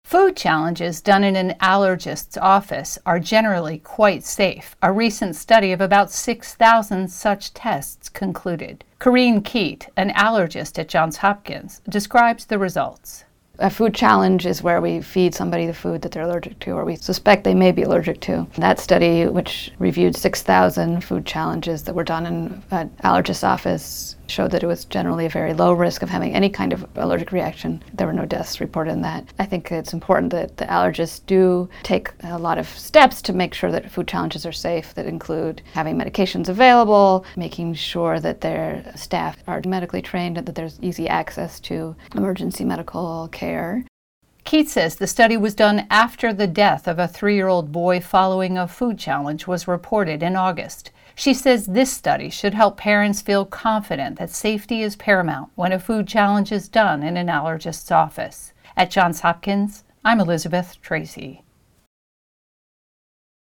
Food challenges done in an allergist's office are generally quite safe. A recent study of about 6,000 such tests concluded. Corinne Keat, an allergist at Johns Hopkins, describes the results. A food challenge is where we feed somebody the food that they're allergic to or we suspect they may be allergic to. That study, which reviewed 6,000 food challenges that were done in an allergist's office, showed that it was generally a very low risk of having any kind of allergic reaction. There were no deaths reported in that. I think it's important that the allergists do take a lot of steps to make sure that food challenges are safe, that include having medications available, making sure that their staff are medically trained and that there's easy access to emergency medical care. Keat says the study was done after the death of a 3-year-old boy following a food challenge was reported in August. She says this study should help parents feel confident that safety is paramount when a food challenge is done in an allergist's office. At Johns Hopkins, I'm Elizabeth Tracy.